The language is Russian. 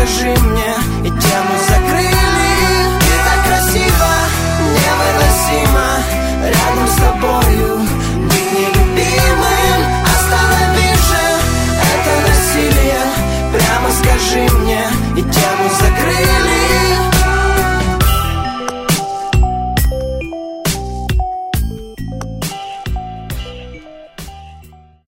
скажи мне, и тему закрыли. Ты так красиво, невыносимо рядом с тобою быть нелюбимым. Останови же это насилие, прямо скажи мне, и тему закрыли.